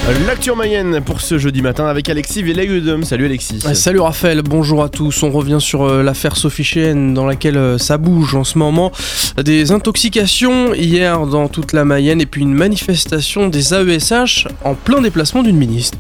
L'actu en Mayenne pour ce jeudi matin avec Alexis Villeudom. Salut Alexis. Salut Raphaël, bonjour à tous. On revient sur l'affaire Sophie Cheyenne dans laquelle ça bouge en ce moment. Des intoxications hier dans toute la Mayenne et puis une manifestation des AESH en plein déplacement d'une ministre.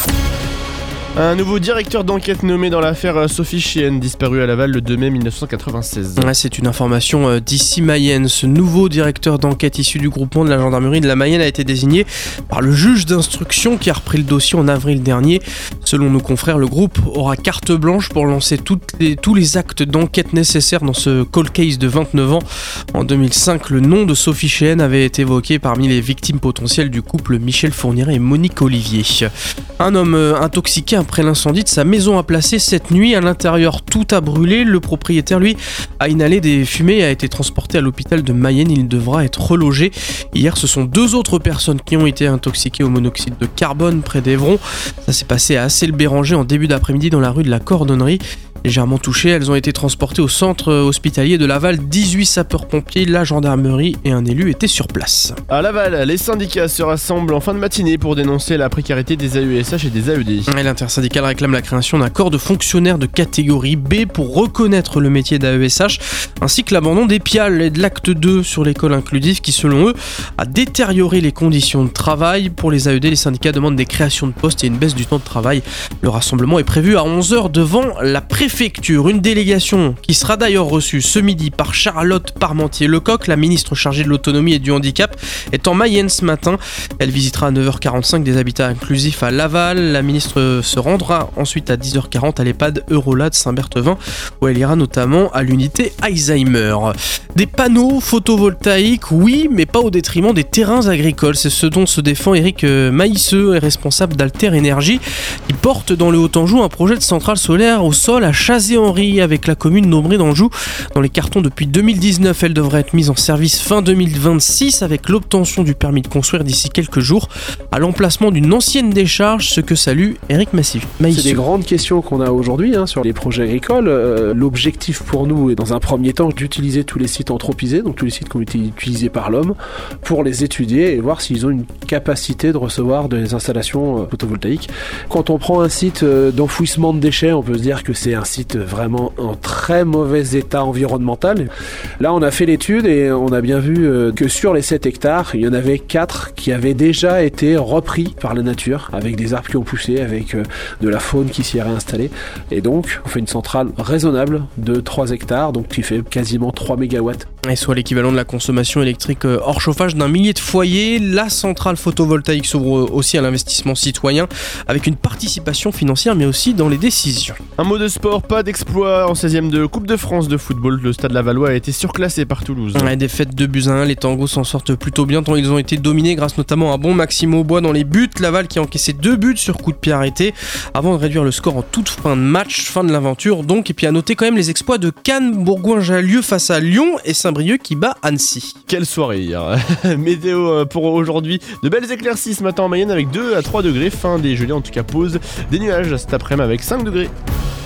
Un nouveau directeur d'enquête nommé dans l'affaire Sophie Cheyenne, disparue à Laval le 2 mai 1996. C'est une information d'ici Mayenne. Ce nouveau directeur d'enquête issu du groupement de la gendarmerie de la Mayenne a été désigné par le juge d'instruction qui a repris le dossier en avril dernier. Selon nos confrères, le groupe aura carte blanche pour lancer tous les actes d'enquête nécessaires dans ce cold case de 29 ans. En 2005, le nom de Sophie Cheyenne avait été évoqué parmi les victimes potentielles du couple Michel Fourniret et Monique Olivier. Un homme intoxiqué après l'incendie de sa maison a placé cette nuit. À l'intérieur, tout a brûlé. Le propriétaire, lui, a inhalé des fumées et a été transporté à l'hôpital de Mayenne. Il devra être relogé. Hier, ce sont 2 autres personnes qui ont été intoxiquées au monoxyde de carbone près d'Evron. Ça s'est passé à Assel-Béranger en début d'après-midi dans la rue de la Cordonnerie. Légèrement touchées, elles ont été transportées au centre hospitalier de Laval. 18 sapeurs-pompiers, la gendarmerie et un élu étaient sur place. À Laval, les syndicats se rassemblent en fin de matinée pour dénoncer la précarité des AESH et des AED. Et l'intersyndicale réclame la création d'un corps de fonctionnaires de catégorie B pour reconnaître le métier d'AESH, ainsi que l'abandon des PIAL et de l'acte 2 sur l'école inclusive qui, selon eux, a détérioré les conditions de travail. Pour les AED, les syndicats demandent des créations de postes et une baisse du temps de travail. Le rassemblement est prévu à 11h devant la préfecture. Une délégation qui sera d'ailleurs reçue ce midi par Charlotte Parmentier-Lecoq, la ministre chargée de l'autonomie et du handicap, est en Mayenne ce matin. Elle visitera à 9h45 des habitats inclusifs à Laval. La ministre se rendra ensuite à 10h40 à l'EHPAD Eurola de Saint-Berthevin, où elle ira notamment à l'unité Alzheimer. Des panneaux photovoltaïques, oui, mais pas au détriment des terrains agricoles. C'est ce dont se défend Éric Maïsseux, responsable d'Alter Énergie, qui porte dans le Haut-Anjou un projet de centrale solaire au sol à Chazé-Henri avec la commune d'Aubry d'Anjou. Dans les cartons depuis 2019, elle devrait être mise en service fin 2026 avec l'obtention du permis de construire d'ici quelques jours à l'emplacement d'une ancienne décharge, ce que salue Éric Maïsseux. C'est des grandes questions qu'on a aujourd'hui sur les projets agricoles. L'objectif pour nous est dans un premier temps d'utiliser tous les sites anthropisés, donc tous les sites qui ont été utilisés par l'homme, pour les étudier et voir s'ils ont une capacité de recevoir des installations photovoltaïques. Quand on prend un site d'enfouissement de déchets, on peut se dire que c'est un site vraiment en très mauvais état environnemental. Là, on a fait l'étude et on a bien vu que sur les 7 hectares, il y en avait 4 qui avaient déjà été repris par la nature, avec des arbres qui ont poussé, avec de la faune qui s'y est réinstallée. Et donc, on fait une centrale raisonnable de 3 hectares, donc qui fait quasiment 3 mégawatts. Et soit l'équivalent de la consommation électrique hors chauffage d'un millier de foyers. La centrale photovoltaïque s'ouvre aussi à l'investissement citoyen, avec une participation financière, mais aussi dans les décisions. Un mot de sport, pas d'exploit en 16e de Coupe de France de football. Le Stade Lavallois a été surclassé par Toulouse. Défaite 2-1, les Tangos s'en sortent plutôt bien tant ils ont été dominés grâce notamment à un bon Maxime Aubois dans les buts. Laval qui a encaissé 2 buts sur coup de pied arrêté avant de réduire le score en toute fin de match, fin de l'aventure donc. Et puis à noter quand même les exploits de Cannes, Bourgoin-Jallieu face à Lyon et Saint-Brieuc qui bat Annecy. Quelle soirée hier. Météo pour aujourd'hui, de belles éclaircies ce matin en Mayenne avec 2 à 3 degrés, fin des gelées en tout cas, pause des nuages cet après-midi avec 5 degrés.